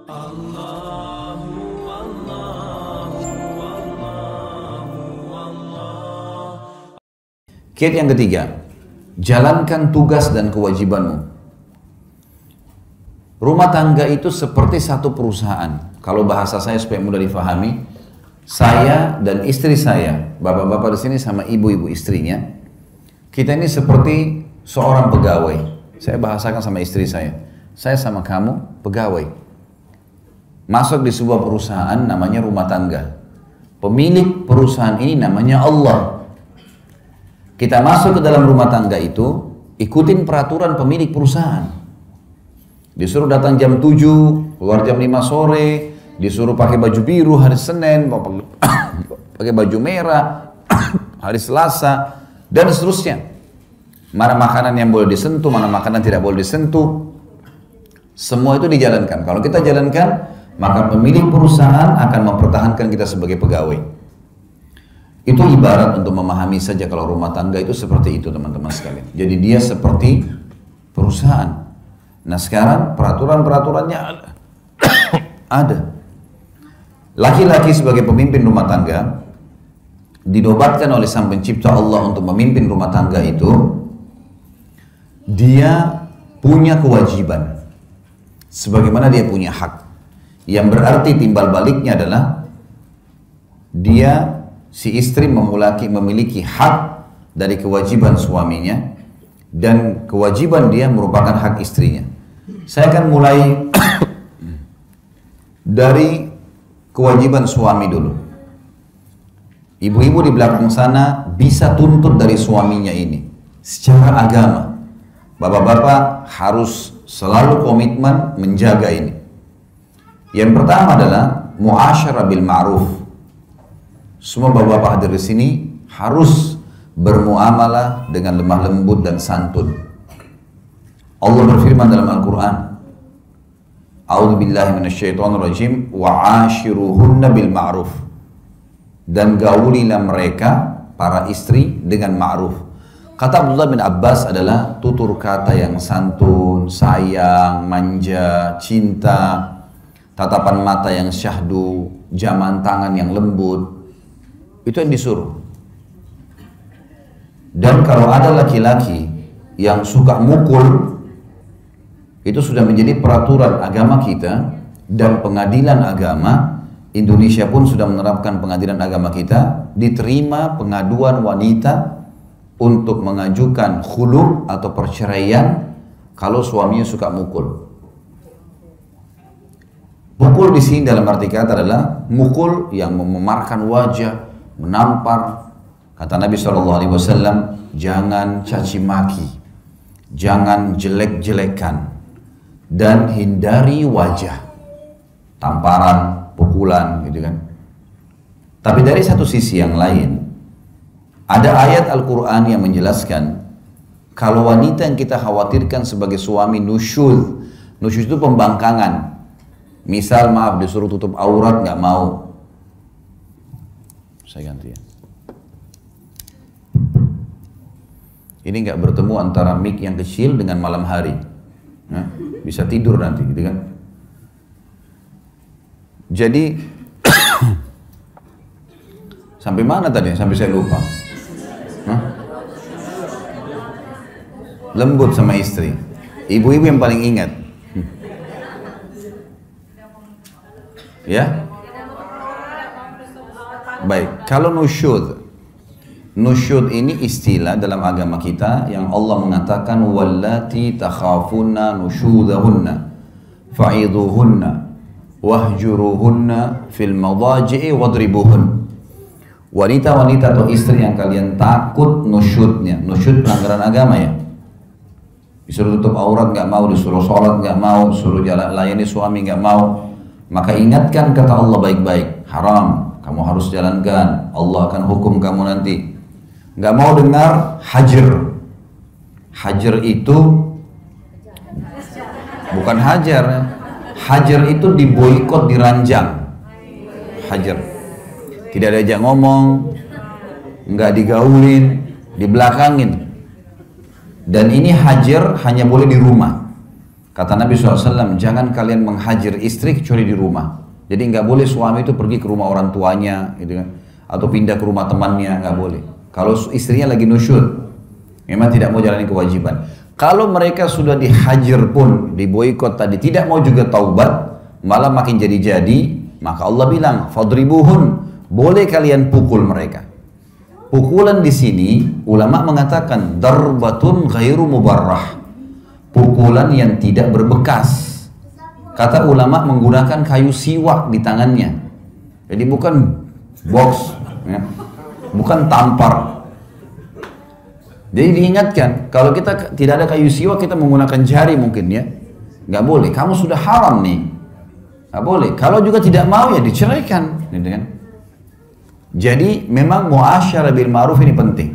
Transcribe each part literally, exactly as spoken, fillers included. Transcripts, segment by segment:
Kiat yang ketiga, jalankan tugas dan kewajibanmu. Rumah tangga itu seperti satu perusahaan. Kalau bahasa saya supaya mudah difahami, saya dan istri saya, bapak-bapak di sini sama ibu-ibu istrinya, kita ini seperti seorang pegawai. Saya bahasakan sama istri saya, saya sama kamu pegawai. Masuk di sebuah perusahaan namanya rumah tangga. Pemilik perusahaan ini namanya Allah. Kita masuk ke dalam rumah tangga itu, ikutin peraturan pemilik perusahaan. Disuruh datang jam tujuh, keluar jam lima sore, disuruh pakai baju biru hari Senin, pakai baju merah hari Selasa, dan seterusnya. Mana makanan yang boleh disentuh, mana makanan tidak boleh disentuh. Semua itu dijalankan. Kalau kita jalankan, maka pemilik perusahaan akan mempertahankan kita sebagai pegawai. Itu ibarat untuk memahami saja kalau rumah tangga itu seperti itu teman-teman sekalian. Jadi dia seperti perusahaan. Nah sekarang peraturan-peraturannya ada. ada. Laki-laki sebagai pemimpin rumah tangga dinobatkan oleh Sang Pencipta Allah untuk memimpin rumah tangga itu. Dia punya kewajiban. Sebagaimana dia punya hak. Yang berarti timbal baliknya adalah dia si istri memiliki, memiliki hak dari kewajiban suaminya dan kewajiban dia merupakan hak istrinya. Saya akan mulai dari kewajiban suami dulu. Ibu-ibu di belakang sana bisa tuntut dari suaminya ini secara agama. Bapak-bapak harus selalu komitmen menjaga ini. Yang pertama adalah muasyarah bil ma'ruf. Semua bapak-bapak hadir di sini harus bermuamalah dengan lemah lembut dan santun. Allah berfirman dalam Al-Quran, A'udzubillahi minasyaitonirrajim, wa'ashiruhunna bil ma'ruf. Dan gaulilah mereka, para istri, dengan ma'ruf. Kata Abdullah bin Abbas adalah tutur kata yang santun, sayang, manja, cinta, tatapan mata yang syahdu, jaman tangan yang lembut. Itu yang disuruh. Dan kalau ada laki-laki yang suka mukul, itu sudah menjadi peraturan agama kita dan pengadilan agama. Indonesia pun sudah menerapkan pengadilan agama kita, diterima pengaduan wanita untuk mengajukan khulu atau perceraian kalau suaminya suka mukul. Mukul di sini dalam arti kata adalah mukul yang memamarkan wajah, menampar. Kata Nabi shallallahu alaihi wasallam, jangan caci maki, jangan jelek-jelekan, dan hindari wajah, tamparan, pukulan, gitu kan. Tapi dari satu sisi yang lain, ada ayat Al-Quran yang menjelaskan kalau wanita yang kita khawatirkan sebagai suami nusyuz, nusyuz itu pembangkangan. Misal maaf disuruh tutup aurat nggak mau. Saya ganti ya. Ini nggak bertemu antara mic yang kecil dengan malam hari. Nah, bisa tidur nanti, gitu kan? Jadi sampai mana tadi? Sampai saya lupa. Hah? Lembut sama istri. Ibu-ibu yang paling ingat. Hmm. Ya? Baik, kalau nusyud, nusyud ini istilah dalam agama kita yang Allah mengatakan wallati takhafuna nusyudahunna fa'idhuhunna wahjuruhunna fil madaji'i wadribuhun. Wanita-wanita atau istri yang kalian takut nusyudnya, nusyud pelanggaran agama ya. Disuruh tutup aurat nggak mau, disuruh sholat nggak mau, disuruh jalan layani suami nggak mau, maka ingatkan kata Allah baik-baik, haram. Kamu harus jalankan, Allah akan hukum kamu nanti. Gak mau dengar hajar. Hajar itu bukan hajar. Hajar itu diboikot, diranjang. Hajar. Tidak diajak ngomong, nggak digaulin, dibelakangin. Dan ini hajar hanya boleh di rumah. Kata Nabi shallallahu alaihi wasallam, jangan kalian menghajir istri kecuali di rumah. Jadi nggak boleh suami itu pergi ke rumah orang tuanya, gitu kan, atau pindah ke rumah temannya, nggak boleh. Kalau istrinya lagi nusyud, memang tidak mau jalani kewajiban. Kalau mereka sudah dihajar pun, diboikot tadi, tidak mau juga taubat, malah makin jadi-jadi, maka Allah bilang, fadribuhun, boleh kalian pukul mereka. Pukulan di sini, ulama mengatakan, darbatun ghairu mubarrah. Pukulan yang tidak berbekas. Kata ulama menggunakan kayu siwak di tangannya. Jadi bukan box, ya. Bukan tampar. Jadi diingatkan, kalau kita tidak ada kayu siwak, kita menggunakan jari mungkin ya. Nggak boleh, kamu sudah haram nih. Nggak boleh. Kalau juga tidak mau ya diceraikan. Gitu kan? Jadi memang muasyarah bil ma'ruf ini penting.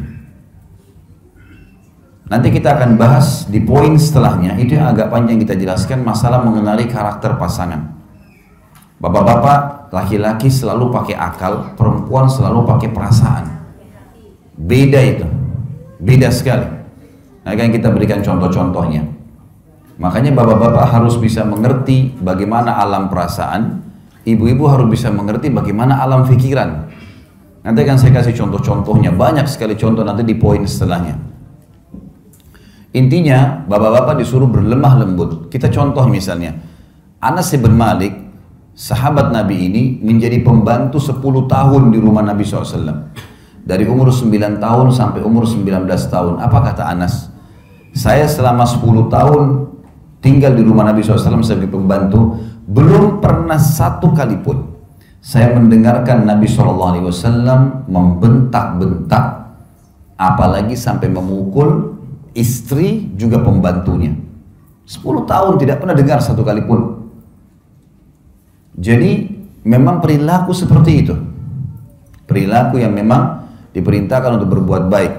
Nanti kita akan bahas di poin setelahnya, itu yang agak panjang kita jelaskan, masalah mengenali karakter pasangan. Bapak-bapak, laki-laki selalu pakai akal, perempuan selalu pakai perasaan. Beda itu, beda sekali. Nah, kan kita berikan contoh-contohnya. Makanya bapak-bapak harus bisa mengerti bagaimana alam perasaan, ibu-ibu harus bisa mengerti bagaimana alam pikiran. Nanti akan saya kasih contoh-contohnya, banyak sekali contoh nanti di poin setelahnya. Intinya, bapak-bapak disuruh berlemah lembut. Kita contoh misalnya, Anas bin Malik, sahabat Nabi ini menjadi pembantu sepuluh tahun di rumah Nabi shallallahu alaihi wasallam. Dari umur sembilan tahun sampai umur sembilan belas tahun. Apa kata Anas? Saya selama sepuluh tahun tinggal di rumah Nabi shallallahu alaihi wasallam sebagai pembantu, belum pernah satu kali pun saya mendengarkan Nabi shallallahu alaihi wasallam membentak-bentak, apalagi sampai memukul istri juga pembantunya. Sepuluh tahun tidak pernah dengar satu kali pun. Jadi memang perilaku seperti itu, perilaku yang memang diperintahkan untuk berbuat baik.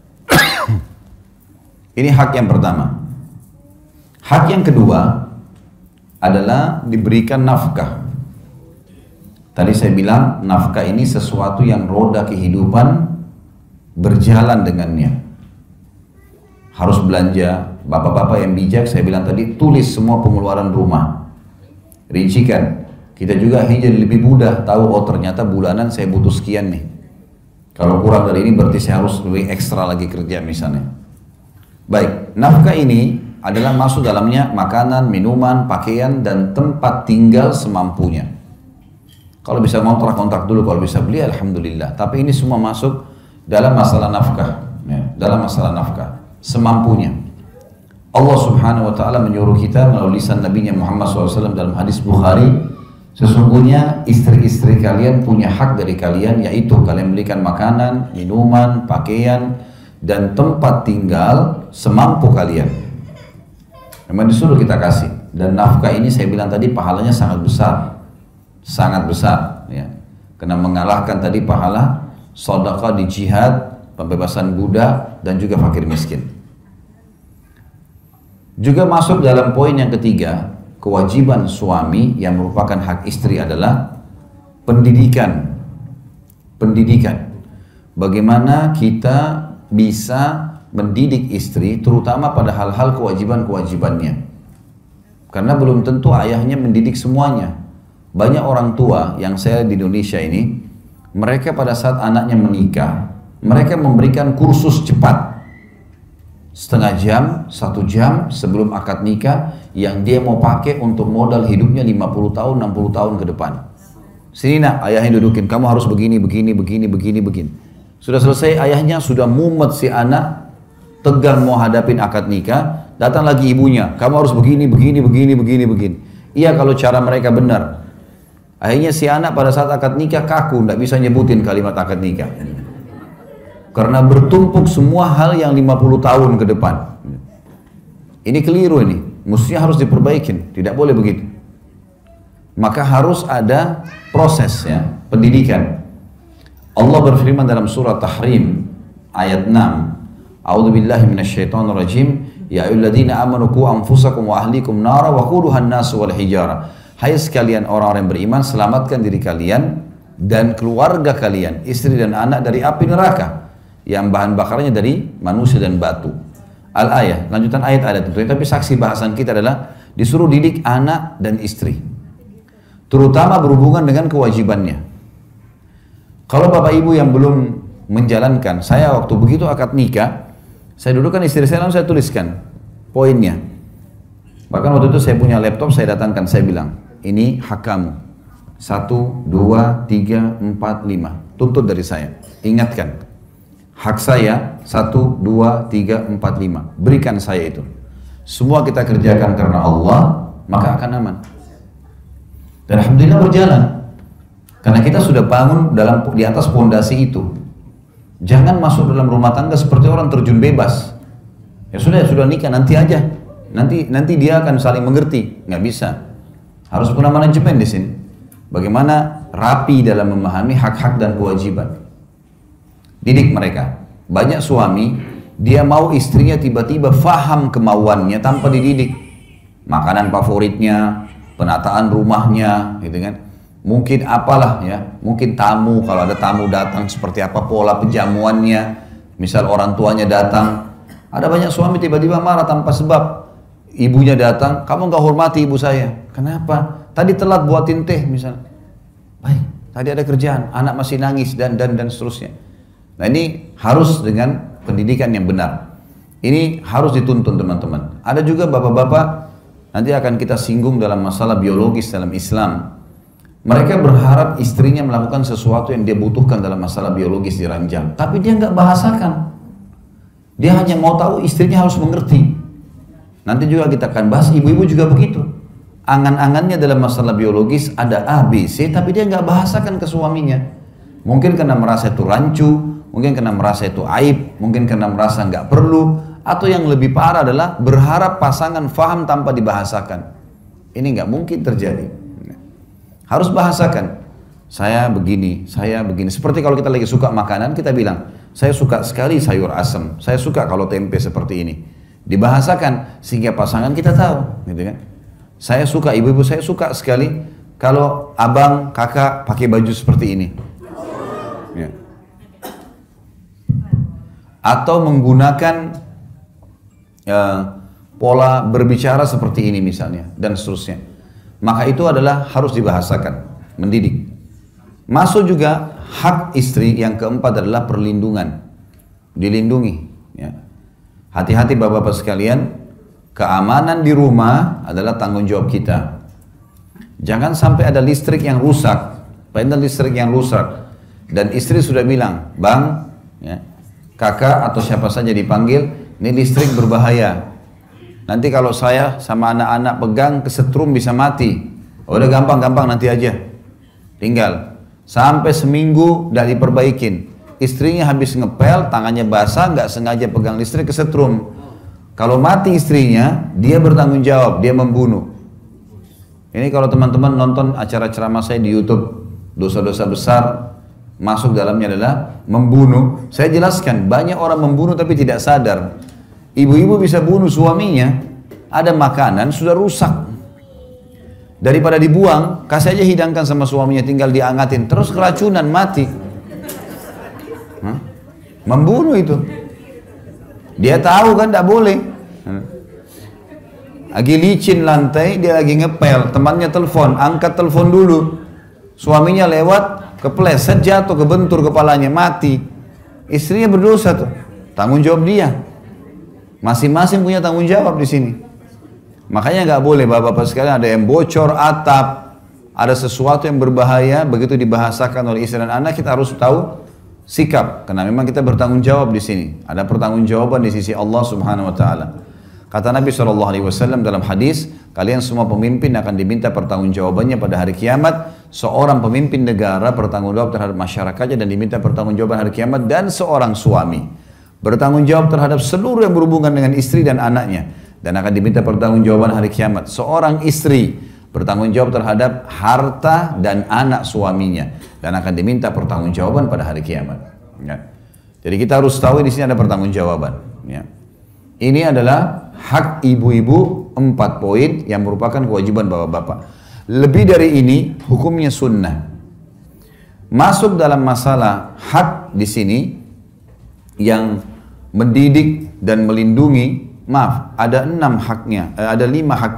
Ini hak yang pertama. Hak yang kedua adalah diberikan nafkah. Tadi saya bilang nafkah ini sesuatu yang roda kehidupan berjalan dengannya. Harus belanja, bapak-bapak yang bijak, saya bilang tadi, tulis semua pengeluaran rumah, rincikan. Kita juga hanya lebih mudah tahu, oh ternyata bulanan saya butuh sekian nih, kalau kurang dari ini berarti saya harus lebih ekstra lagi kerja misalnya. Baik, nafkah ini adalah masuk dalamnya makanan, minuman, pakaian, dan tempat tinggal semampunya. Kalau bisa kontrak-kontrak dulu, kalau bisa beli alhamdulillah, tapi ini semua masuk dalam masalah nafkah, ya, dalam masalah nafkah semampunya. Allah subhanahu wa ta'ala menyuruh kita melalui lisan Nabi Muhammad shallallahu alaihi wasallam dalam hadis Bukhari, sesungguhnya istri-istri kalian punya hak dari kalian, yaitu kalian belikan makanan, minuman, pakaian, dan tempat tinggal semampu kalian. Memang disuruh kita kasih. Dan nafkah ini saya bilang tadi pahalanya sangat besar, sangat besar ya. Karena mengalahkan tadi pahala sedekah di jihad, pembebasan budak, dan juga fakir miskin. Juga masuk dalam poin yang ketiga, kewajiban suami yang merupakan hak istri adalah pendidikan. Pendidikan. Bagaimana kita bisa mendidik istri, terutama pada hal-hal kewajiban-kewajibannya. Karena belum tentu ayahnya mendidik semuanya. Banyak orang tua yang saya di Indonesia ini, mereka pada saat anaknya menikah, mereka memberikan kursus cepat. Setengah jam, satu jam sebelum akad nikah yang dia mau pakai untuk modal hidupnya lima puluh tahun, enam puluh tahun ke depan. Sini nak, ayahnya dudukin, kamu harus begini, begini, begini, begini, begini. Sudah selesai, ayahnya sudah mumet si anak, tegang mau hadapin akad nikah, datang lagi ibunya, kamu harus begini, begini, begini, begini, begini. Iya kalau cara mereka benar. Akhirnya si anak pada saat akad nikah kaku, tidak bisa nyebutin kalimat akad nikah. Karena bertumpuk semua hal yang lima puluh tahun ke depan. Ini keliru ini, mestinya harus diperbaikin, tidak boleh begitu. Maka harus ada proses ya, pendidikan. Allah berfirman dalam surah Tahrim ayat enam, A'udzubillahi minasyaitonirrajim, ya ayyuhalladzina amanu qu anfusakum wa ahlikum nara wa quduha an-nasu wal hijara. Hai sekalian orang-orang yang beriman, selamatkan diri kalian dan keluarga kalian, istri dan anak dari api neraka yang bahan bakarnya dari manusia dan batu. Al-ayah, lanjutan ayat ada tentunya, tapi saksi bahasan kita adalah disuruh didik anak dan istri. Terutama berhubungan dengan kewajibannya. Kalau bapak ibu yang belum menjalankan, saya waktu begitu akad nikah, saya dudukkan istri saya lalu saya tuliskan poinnya. Bahkan waktu itu saya punya laptop, saya datangkan, saya bilang, ini hak kamu. Satu, dua, tiga, empat, lima. Tuntut dari saya. Ingatkan. Hak saya, satu, dua, tiga, empat, lima. Berikan saya itu. Semua kita kerjakan karena Allah, maka akan aman. Dan alhamdulillah berjalan. Karena kita sudah bangun dalam di atas fondasi itu. Jangan masuk dalam rumah tangga seperti orang terjun bebas. Ya sudah, sudah nikah, nanti aja. Nanti nanti dia akan saling mengerti. Nggak bisa. Harus punya manajemen di sini. Bagaimana rapi dalam memahami hak-hak dan kewajiban. Didik mereka. Banyak suami, dia mau istrinya tiba-tiba faham kemauannya tanpa dididik. Makanan favoritnya, penataan rumahnya, gitu kan. Mungkin apalah ya, mungkin tamu, kalau ada tamu datang seperti apa pola penjamuannya. Misal orang tuanya datang, ada banyak suami tiba-tiba marah tanpa sebab. Ibunya datang, kamu nggak hormati ibu saya. Kenapa? Tadi telat buatin teh misal. Baik, tadi ada kerjaan, anak masih nangis dan dan dan seterusnya. Nah ini harus dengan pendidikan yang benar. Ini harus dituntun teman-teman. Ada juga bapak-bapak, nanti akan kita singgung dalam masalah biologis dalam Islam. Mereka berharap istrinya melakukan sesuatu yang dia butuhkan dalam masalah biologis di ranjang. Tapi dia nggak bahasakan. Dia hanya mau tahu istrinya harus mengerti. Nanti juga kita akan bahas, ibu-ibu juga begitu. Angan-angannya dalam masalah biologis ada A, B, C, tapi dia nggak bahasakan ke suaminya. Mungkin karena merasa itu rancu, mungkin karena merasa itu aib, mungkin karena merasa nggak perlu, atau yang lebih parah adalah berharap pasangan faham tanpa dibahasakan. Ini nggak mungkin terjadi. Harus bahasakan. Saya begini, saya begini. Seperti kalau kita lagi suka makanan, kita bilang, saya suka sekali sayur asam, saya suka kalau tempe seperti ini. Dibahasakan sehingga pasangan kita tahu, gitu kan? Saya suka, ibu-ibu saya suka sekali kalau abang, kakak pakai baju seperti ini. Ya. Atau menggunakan uh, pola berbicara seperti ini misalnya dan seterusnya. Maka itu adalah harus dibahasakan, mendidik. Masuk juga hak istri yang keempat adalah perlindungan, dilindungi. Ya. Hati-hati bapak-bapak sekalian, keamanan di rumah adalah tanggung jawab kita. Jangan sampai ada listrik yang rusak, padahal listrik yang rusak dan istri sudah bilang, bang, ya, kakak atau siapa saja dipanggil, ini listrik berbahaya. Nanti kalau saya sama anak-anak pegang kesetrum bisa mati. Oh, udah gampang-gampang nanti aja, tinggal sampai seminggu udah diperbaikin. Istrinya habis ngepel, tangannya basah, nggak sengaja pegang listrik kesetrum. Kalau mati istrinya, dia bertanggung jawab, dia membunuh. Ini kalau teman-teman nonton acara ceramah saya di YouTube, dosa-dosa besar masuk dalamnya adalah membunuh. Saya jelaskan, banyak orang membunuh tapi tidak sadar. Ibu-ibu bisa bunuh suaminya, ada makanan sudah rusak. Daripada dibuang, kasih aja hidangkan sama suaminya, tinggal diangatin, terus keracunan, mati. Hah? Membunuh itu. Dia tahu kan tidak boleh. Lagi licin lantai, dia lagi ngepel, temannya telepon, angkat telepon dulu. Suaminya lewat, kepleset, jatuh, kebentur kepalanya, mati. Istrinya berdosa tuh. Tanggung jawab dia. Masing-masing punya tanggung jawab di sini. Makanya nggak boleh bapak-bapak sekalian ada yang bocor atap, ada sesuatu yang berbahaya, begitu dibahasakan oleh istri dan anak kita harus tahu sikap, karena memang kita bertanggung jawab di sini. Ada pertanggungjawaban di sisi Allah Subhanahu Wa Taala. Kata Nabi Shallallahu Alaihi Wasallam dalam hadis, kalian semua pemimpin akan diminta pertanggungjawabannya pada hari kiamat. Seorang pemimpin negara bertanggung jawab terhadap masyarakatnya dan diminta pertanggungjawaban hari kiamat, dan seorang suami bertanggung jawab terhadap seluruh yang berhubungan dengan istri dan anaknya dan akan diminta pertanggungjawaban hari kiamat. Seorang istri bertanggung jawab terhadap harta dan anak suaminya dan akan diminta pertanggungjawaban pada hari kiamat. Ya. Jadi kita harus tahu di sini ada pertanggungjawaban. Ya. Ini adalah hak ibu-ibu, empat poin yang merupakan kewajiban bapak-bapak. Lebih dari ini hukumnya sunnah. Masuk dalam masalah hak di sini yang mendidik dan melindungi. Maaf, ada enam haknya, eh, ada lima haknya.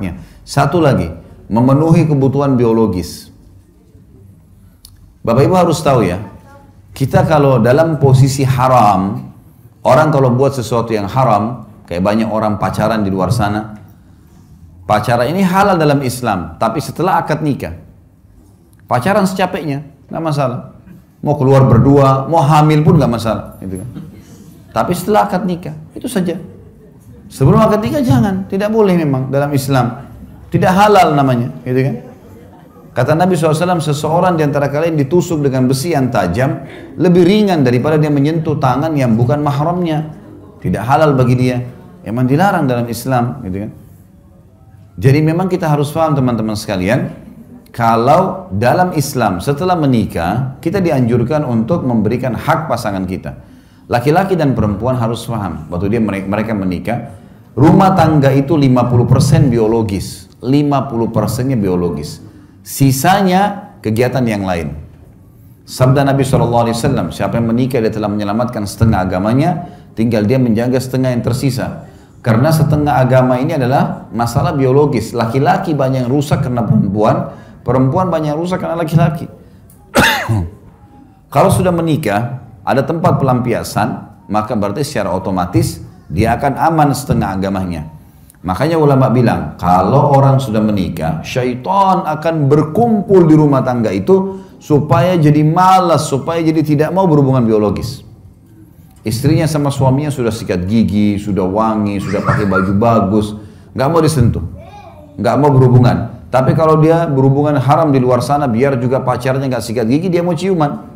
Satu lagi, memenuhi kebutuhan biologis. Bapak Ibu harus tahu ya, kita kalau dalam posisi haram, orang kalau buat sesuatu yang haram, kayak banyak orang pacaran di luar sana, pacaran ini halal dalam Islam, tapi setelah akad nikah, pacaran secapeknya, nggak masalah. Mau keluar berdua, mau hamil pun nggak masalah, gitu kan. Tapi setelah akad nikah, itu saja. Sebelum akad nikah jangan, tidak boleh memang dalam Islam, tidak halal namanya, gitu kan. Kata Nabi shallallahu alaihi wasallam, seseorang di antara kalian ditusuk dengan besi yang tajam lebih ringan daripada dia menyentuh tangan yang bukan mahramnya. Tidak halal bagi dia. Emang dilarang dalam Islam, gitu kan. Jadi memang kita harus paham teman-teman sekalian, kalau dalam Islam setelah menikah, kita dianjurkan untuk memberikan hak pasangan kita. Laki-laki dan perempuan harus paham, waktu dia mereka menikah, rumah tangga itu lima puluh persen biologis, lima puluh persennya biologis. Sisanya kegiatan yang lain. Sabda Nabi shallallahu alaihi wasallam, siapa yang menikah dia telah menyelamatkan setengah agamanya, tinggal dia menjaga setengah yang tersisa. Karena setengah agama ini adalah masalah biologis. Laki-laki banyak yang rusak karena perempuan, perempuan banyak yang rusak karena laki-laki. Kalau sudah menikah, ada tempat pelampiasan, maka berarti secara otomatis dia akan aman setengah agamanya. Makanya ulama bilang, kalau orang sudah menikah, syaitan akan berkumpul di rumah tangga itu supaya jadi malas, supaya jadi tidak mau berhubungan biologis. Istrinya sama suaminya sudah sikat gigi, sudah wangi, sudah pakai baju bagus, nggak mau disentuh, nggak mau berhubungan. Tapi kalau dia berhubungan haram di luar sana, biar juga pacarnya nggak sikat gigi, dia mau ciuman.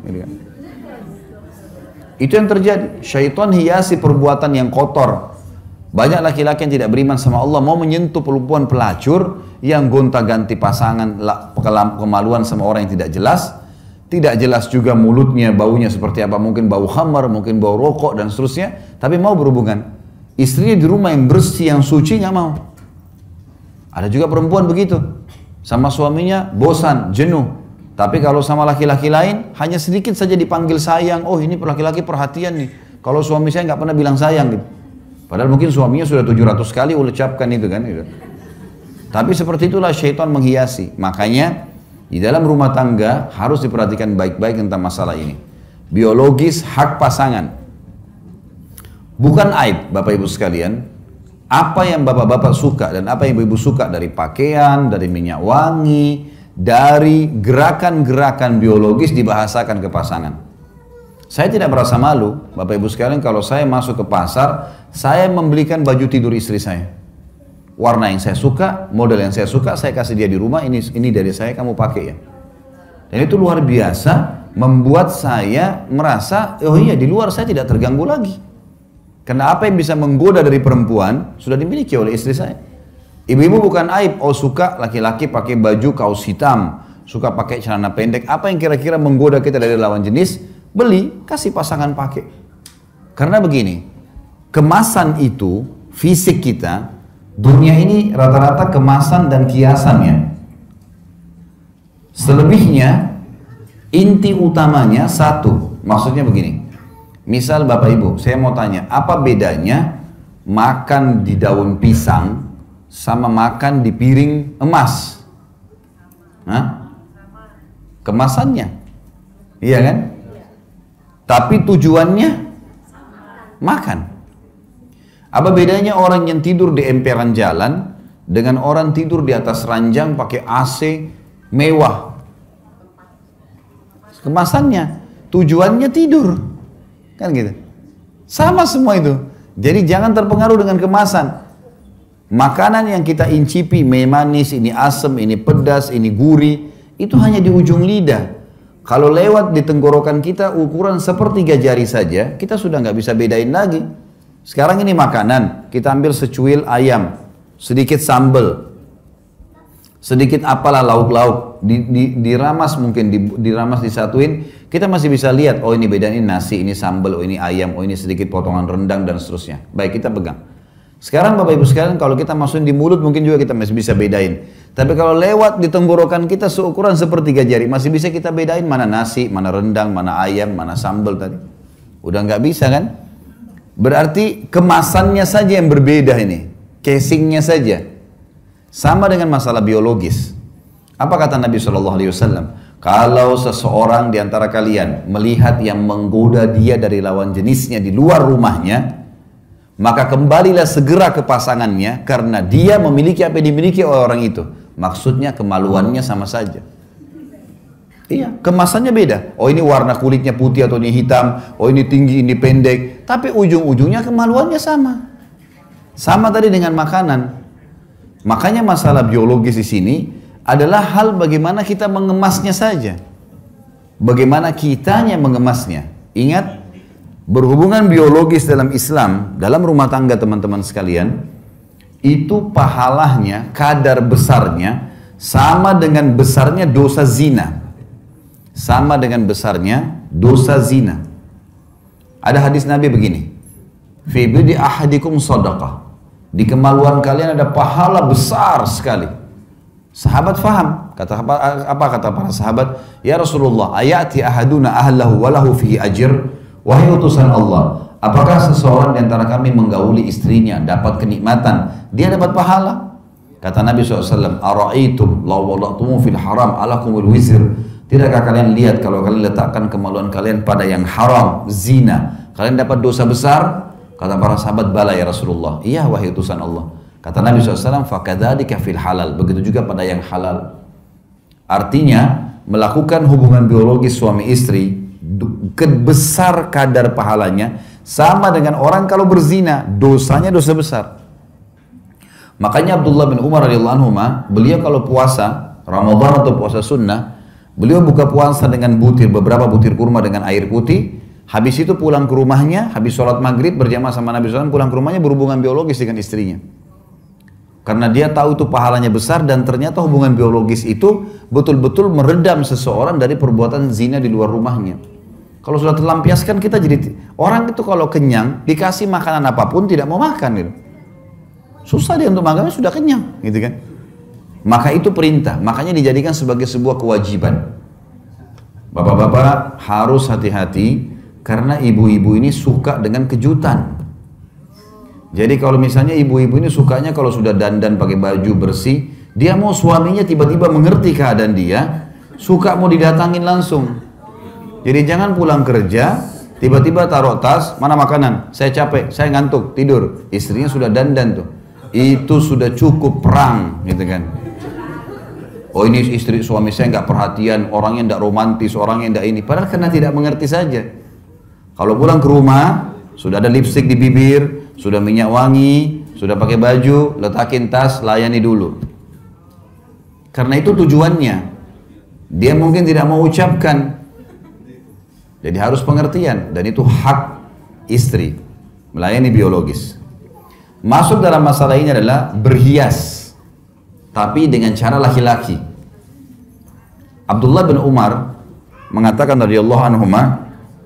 Itu yang terjadi. Syaitan hiasi perbuatan yang kotor. Banyak laki-laki yang tidak beriman sama Allah mau menyentuh perempuan pelacur yang gonta-ganti pasangan, kemaluan sama orang yang tidak jelas, tidak jelas juga mulutnya, baunya seperti apa, mungkin bau khamar, mungkin bau rokok dan seterusnya, tapi mau berhubungan. Istrinya di rumah yang bersih, yang suci nggak mau. Ada juga perempuan begitu, sama suaminya bosan, jenuh. Tapi kalau sama laki-laki lain, hanya sedikit saja dipanggil sayang. Oh ini laki-laki perhatian nih. Kalau suami saya nggak pernah bilang sayang gitu. Padahal mungkin suaminya sudah tujuh ratus kali ucapkan itu kan. Gitu. Tapi seperti itulah syaitan menghiasi. Makanya di dalam rumah tangga harus diperhatikan baik-baik tentang masalah ini. Biologis hak pasangan. Bukan aib Bapak Ibu sekalian. Apa yang Bapak-Bapak suka dan apa yang Ibu-Ibu suka dari pakaian, dari minyak wangi, dari gerakan-gerakan biologis dibahasakan ke pasangan. Saya tidak merasa malu, Bapak Ibu sekalian, kalau saya masuk ke pasar, saya membelikan baju tidur istri saya. Warna yang saya suka, model yang saya suka, saya kasih dia di rumah, ini ini dari saya, kamu pakai ya. Dan itu luar biasa, membuat saya merasa, oh iya di luar saya tidak terganggu lagi. Karena apa yang bisa menggoda dari perempuan, sudah dimiliki oleh istri saya. Ibu-ibu bukan aib, oh suka laki-laki pakai baju kaos hitam, suka pakai celana pendek, apa yang kira-kira menggoda kita dari lawan jenis, beli, kasih pasangan pakai. Karena begini, kemasan itu, fisik kita, dunia ini rata-rata kemasan dan kiasannya. Selebihnya, inti utamanya satu, maksudnya begini. Misal Bapak Ibu, saya mau tanya, apa bedanya makan di daun pisang sama makan di piring emas? Hah? Kemasannya, iya kan? Tapi tujuannya makan. Apa bedanya orang yang tidur di emperan jalan dengan orang tidur di atas ranjang pakai A C mewah? Kemasannya, tujuannya tidur. Kan gitu. Sama semua itu. Jadi jangan terpengaruh dengan kemasan. Makanan yang kita incipi, manis, ini asam, ini pedas, ini gurih, itu hanya di ujung lidah. Kalau lewat di tenggorokan kita ukuran sepertiga jari saja, kita sudah nggak bisa bedain lagi. Sekarang ini makanan, kita ambil secuil ayam, sedikit sambal, sedikit apalah lauk-lauk, di, di, diramas mungkin, di, diramas disatuin, kita masih bisa lihat, oh ini bedain, ini nasi, ini sambal, oh ini ayam, oh ini sedikit potongan rendang dan seterusnya. Baik, kita pegang. Sekarang Bapak Ibu sekalian, kalau kita masukin di mulut mungkin juga kita masih bisa bedain. Tapi kalau lewat di tenggorokan kita seukuran sepertiga jari, masih bisa kita bedain mana nasi, mana rendang, mana ayam, mana sambal tadi. Udah nggak bisa kan? Berarti kemasannya saja yang berbeda ini, casingnya saja. Sama dengan masalah biologis. Apa kata Nabi shallallahu alaihi wasallam? Kalau seseorang di antara kalian melihat yang menggoda dia dari lawan jenisnya di luar rumahnya, maka kembalilah segera ke pasangannya karena dia memiliki apa yang dimiliki oleh orang itu. Maksudnya kemaluannya sama saja. Iya, kemasannya beda. Oh ini warna kulitnya putih atau ini hitam, oh ini tinggi, ini pendek. Tapi ujung-ujungnya kemaluannya sama. Sama tadi dengan makanan. Makanya masalah biologis di sini adalah hal bagaimana kita mengemasnya saja. Bagaimana kitanya mengemasnya. Ingat, berhubungan biologis dalam Islam, dalam rumah tangga teman-teman sekalian, itu pahalanya, kadar besarnya, sama dengan besarnya dosa zina. Sama dengan besarnya dosa zina. Ada hadis Nabi begini, fi bidi ahadikum sadaqah. Di kemaluan kalian ada pahala besar sekali. Sahabat faham, kata apa, apa kata para sahabat? Ya Rasulullah, ayati ahaduna ahlahu walahu fihi ajr. Wahai utusan Allah, apakah seseorang di antara kami menggauli istrinya dapat kenikmatan, dia dapat pahala? Kata Nabi shallallahu alaihi wasallam, ara'aitum law wada'tumu fil haram alakumul wizr. Tidakkah kalian lihat kalau kalian letakkan kemaluan kalian pada yang haram, zina, kalian dapat dosa besar? Kata para sahabat, bala ya Rasulullah. Iya wahai utusan Allah. Kata Nabi shallallahu alaihi wasallam, fakadzalika fil halal. Begitu juga pada yang halal. Artinya, melakukan hubungan biologis suami istri, besar kadar pahalanya, sama dengan orang kalau berzina, dosanya dosa besar. Makanya Abdullah bin Umar radhiyallahu anhu, beliau kalau puasa, Ramadan atau puasa sunnah, beliau buka puasa dengan butir, beberapa butir kurma dengan air putih, habis itu pulang ke rumahnya, habis sholat maghrib berjamaah sama Nabi shallallahu alaihi wasallam, pulang ke rumahnya berhubungan biologis dengan istrinya. Karena dia tahu itu pahalanya besar dan ternyata hubungan biologis itu betul-betul meredam seseorang dari perbuatan zina di luar rumahnya. Kalau sudah terlampiaskan kita jadi, orang itu kalau kenyang, dikasih makanan apapun tidak mau makan gitu. Susah dia untuk makan, sudah kenyang gitu kan. Maka itu perintah, makanya dijadikan sebagai sebuah kewajiban. Bapak-bapak harus hati-hati karena ibu-ibu ini suka dengan kejutan. Jadi kalau misalnya ibu-ibu ini sukanya kalau sudah dandan pakai baju bersih, dia mau suaminya tiba-tiba mengerti keadaan dia, suka mau didatangin langsung. Jadi jangan pulang kerja, tiba-tiba taruh tas, mana makanan, saya capek, saya ngantuk, tidur. Istrinya sudah dandan tuh, itu sudah cukup perang gitu kan. Oh ini istri suami saya nggak perhatian, orangnya nggak romantis, orangnya nggak ini. Padahal karena tidak mengerti saja. Kalau pulang ke rumah, sudah ada lipstik di bibir, sudah minyak wangi, sudah pakai baju, letakin tas, layani dulu. Karena itu tujuannya. Dia mungkin tidak mau ucapkan. Jadi harus pengertian. Dan itu hak istri. Melayani biologis. Masuk dalam masalah ini adalah berhias. Tapi dengan cara laki-laki. Abdullah bin Umar mengatakan radhiyallahu anhuma,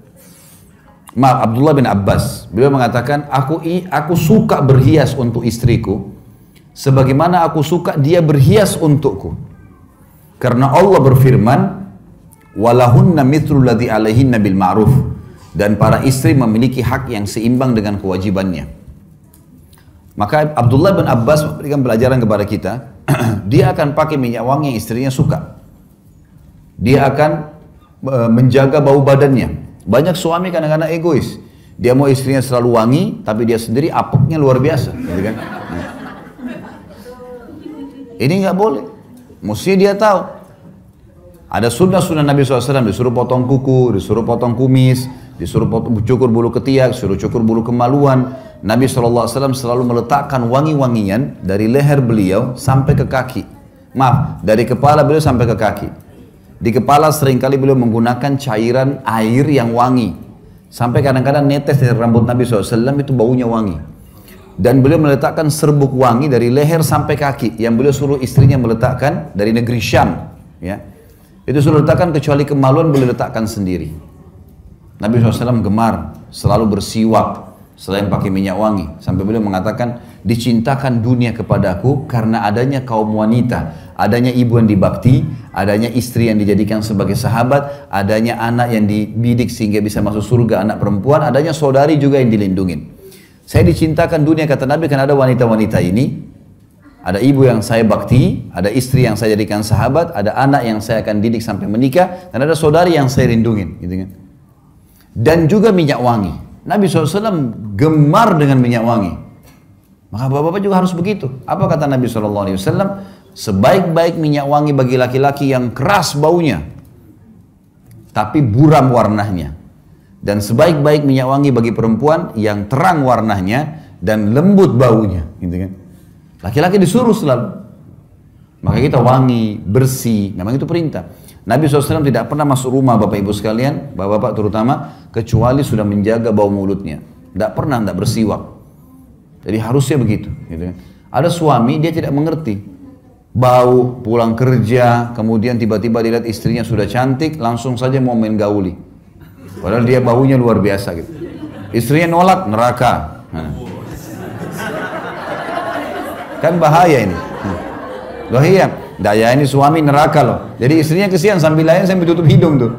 maaf, Abdullah bin Abbas, beliau mengatakan, aku aku suka berhias untuk istriku sebagaimana aku suka dia berhias untukku. Karena Allah berfirman, walahunna mithlu ladzi alaihinna bil ma'ruf, dan para istri memiliki hak yang seimbang dengan kewajibannya. Maka Abdullah bin Abbas memberikan pelajaran kepada kita, dia akan pakai minyak wangi yang istrinya suka. Dia akan uh, menjaga bau badannya. Banyak suami kadang-kadang egois. Dia mau istrinya selalu wangi, tapi dia sendiri apeknya luar biasa. Gitu kan? Nah. Ini nggak boleh. Mesti dia tahu. Ada sunnah-sunnah Nabi shallallahu alaihi wasallam, disuruh potong kuku, disuruh potong kumis, disuruh potong, cukur bulu ketiak, disuruh cukur bulu kemaluan. Nabi shallallahu alaihi wasallam selalu meletakkan wangi-wangian dari leher beliau sampai ke kaki. Maaf, dari kepala beliau sampai ke kaki. Di kepala seringkali beliau menggunakan cairan air yang wangi. Sampai kadang-kadang netes dari rambut Nabi shallallahu alaihi wasallam itu baunya wangi. Dan beliau meletakkan serbuk wangi dari leher sampai kaki. Yang beliau suruh istrinya meletakkan dari negeri Syam. Ya. Itu suruh letakkan, kecuali kemaluan boleh letakkan sendiri. Nabi shallallahu alaihi wasallam gemar selalu bersiwak selain pakai minyak wangi. Sampai beliau mengatakan, dicintakan dunia kepadaku karena adanya kaum wanita, adanya ibu yang dibakti, adanya istri yang dijadikan sebagai sahabat, adanya anak yang dibidik sehingga bisa masuk surga, anak perempuan, adanya saudari juga yang dilindungi. Saya dicintakan dunia, kata Nabi, karena ada wanita-wanita ini. Ada ibu yang saya bakti, ada istri yang saya jadikan sahabat, ada anak yang saya akan didik sampai menikah, dan ada saudari yang saya lindungin. Gitu kan. Dan juga minyak wangi. Nabi shallallahu alaihi wasallam gemar dengan minyak wangi. Maka bapak-bapak juga harus begitu. Apa kata Nabi shallallahu alaihi wasallam? Sebaik-baik minyak wangi bagi laki-laki yang keras baunya, tapi buram warnanya. Dan sebaik-baik minyak wangi bagi perempuan yang terang warnanya dan lembut baunya. Gitu kan. Laki-laki disuruh selalu. Maka kita wangi, bersih. Memang itu perintah. Nabi shallallahu alaihi wasallam tidak pernah masuk rumah Bapak Ibu sekalian, Bapak-Bapak terutama, kecuali sudah menjaga bau mulutnya. Tidak pernah tidak bersiwak. Jadi harusnya begitu. Gitu. Ada suami dia tidak mengerti. Bau, pulang kerja, kemudian tiba-tiba dilihat istrinya sudah cantik, langsung saja mau main gauli. Padahal dia baunya luar biasa gitu. Istrinya nolak, neraka. Nah. Kan bahaya ini. Loh iya, daya ini suami neraka loh. Jadi istrinya kesian sambil lain sambil tutup hidung tuh.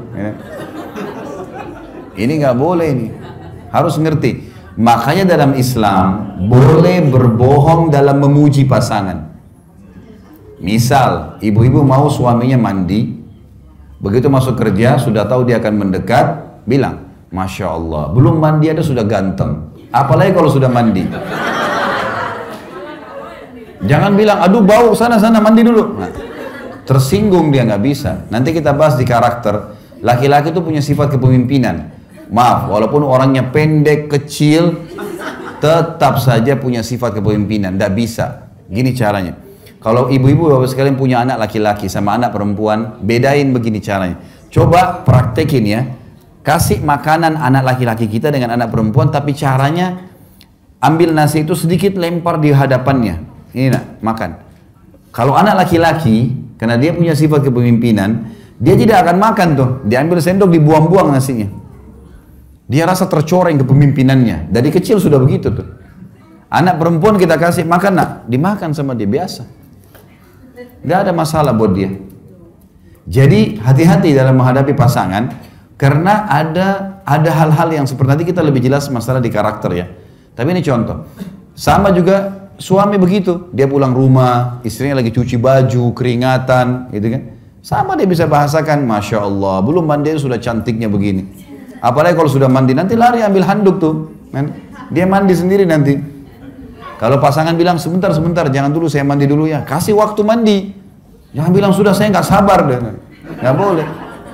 Ini nggak boleh ini. Harus ngerti. Makanya dalam Islam boleh berbohong dalam memuji pasangan. Misal, ibu-ibu mau suaminya mandi, begitu masuk kerja sudah tahu dia akan mendekat, bilang, Masya Allah, belum mandi ada sudah ganteng. Apalagi kalau sudah mandi. Jangan bilang, aduh bau, sana-sana mandi dulu. Nah, tersinggung dia, nggak bisa. Nanti kita bahas di karakter. Laki-laki itu punya sifat kepemimpinan. Maaf, walaupun orangnya pendek, kecil, tetap saja punya sifat kepemimpinan. Nggak bisa. Gini caranya. Kalau ibu-ibu bapak sekalian punya anak laki-laki sama anak perempuan, bedain begini caranya. Coba praktekin ya. Kasih makanan anak laki-laki kita dengan anak perempuan, tapi caranya ambil nasi itu sedikit lempar di hadapannya. Ini nak, makan. Kalau anak laki-laki, karena dia punya sifat kepemimpinan, dia tidak akan makan tuh. Dia ambil sendok, dibuang-buang nasinya. Dia rasa tercoreng kepemimpinannya. Dari kecil sudah begitu tuh. Anak perempuan kita kasih makan, nak, dimakan sama dia biasa. Tidak ada masalah buat dia. Jadi hati-hati dalam menghadapi pasangan, karena ada ada hal-hal yang seperti nanti kita lebih jelas masalah di karakter ya. Tapi ini contoh. Sama juga suami begitu, dia pulang rumah, istrinya lagi cuci baju, keringatan, gitu kan. Sama dia bisa bahasakan, Masya Allah, belum mandi sudah cantiknya begini. Apalagi kalau sudah mandi, nanti lari ambil handuk tuh. Kan? Dia mandi sendiri nanti. Kalau pasangan bilang, sebentar, sebentar, jangan dulu, saya mandi dulu ya. Kasih waktu mandi. Jangan bilang, sudah saya nggak sabar. Nggak boleh.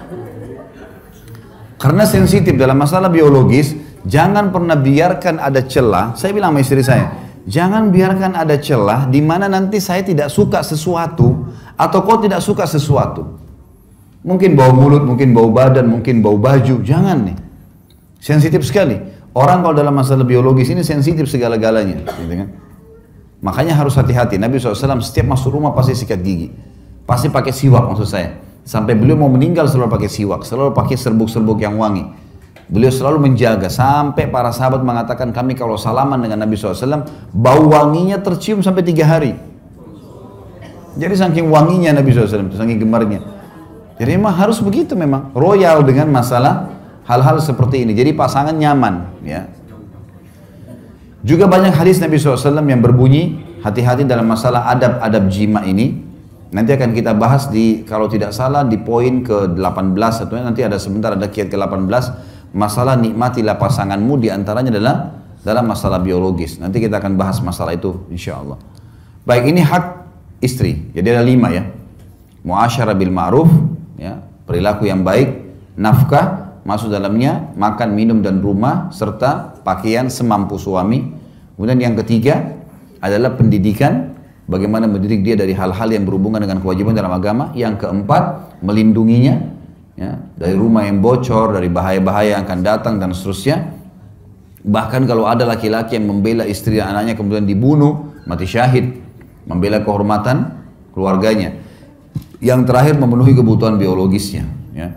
Karena sensitif dalam masalah biologis, jangan pernah biarkan ada celah. Saya bilang sama istri saya, jangan biarkan ada celah di mana nanti saya tidak suka sesuatu atau kau tidak suka sesuatu. Mungkin bau mulut, mungkin bau badan, mungkin bau baju. Jangan nih. Sensitif sekali. Orang kalau dalam masalah biologis ini sensitif segala-galanya. Gitu kan? Makanya harus hati-hati. Nabi shallallahu alaihi wasallam setiap masuk rumah pasti sikat gigi. Pasti pakai siwak maksud saya. Sampai beliau mau meninggal selalu pakai siwak. Selalu pakai serbuk-serbuk yang wangi. Beliau selalu menjaga. Sampai para sahabat mengatakan kami kalau salaman dengan Nabi shallallahu alaihi wasallam, bau wanginya tercium sampai tiga hari. Jadi saking wanginya Nabi shallallahu alaihi wasallam, saking gemarnya. Jadi memang harus begitu memang. Royal dengan masalah hal-hal seperti ini. Jadi pasangan nyaman. Ya. Juga banyak hadis Nabi shallallahu alaihi wasallam yang berbunyi, hati-hati dalam masalah adab-adab jima ini. Nanti akan kita bahas di, kalau tidak salah, di poin ke delapan belas. Atau nanti ada sebentar, ada kiat ke delapan belas. Masalah nikmatilah pasanganmu, diantaranya adalah dalam masalah biologis. Nanti kita akan bahas masalah itu insya Allah. Baik, ini hak istri. Jadi ada lima ya. Muasyarah bil ma'ruf, ya, perilaku yang baik, nafkah, masuk dalamnya makan, minum dan rumah, serta pakaian semampu suami. Kemudian yang ketiga adalah pendidikan, bagaimana mendidik dia dari hal-hal yang berhubungan dengan kewajiban dalam agama. Yang keempat, melindunginya ya, dari rumah yang bocor, dari bahaya-bahaya yang akan datang dan seterusnya. Bahkan kalau ada laki-laki yang membela istri dan anaknya kemudian dibunuh, mati syahid, membela kehormatan keluarganya. Yang terakhir, memenuhi kebutuhan biologisnya ya.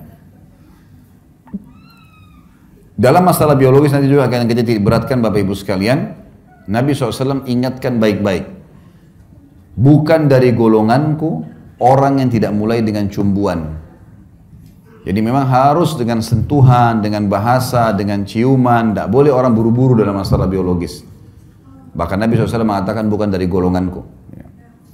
Dalam masalah biologis nanti juga akan kita beratkan Bapak Ibu sekalian. Nabi shallallahu alaihi wasallam ingatkan baik-baik, bukan dari golonganku orang yang tidak mulai dengan cumbuan. Jadi memang harus dengan sentuhan, dengan bahasa, dengan ciuman. Tidak boleh orang buru-buru dalam masalah biologis. Bahkan Nabi shallallahu alaihi wasallam mengatakan bukan dari golonganku.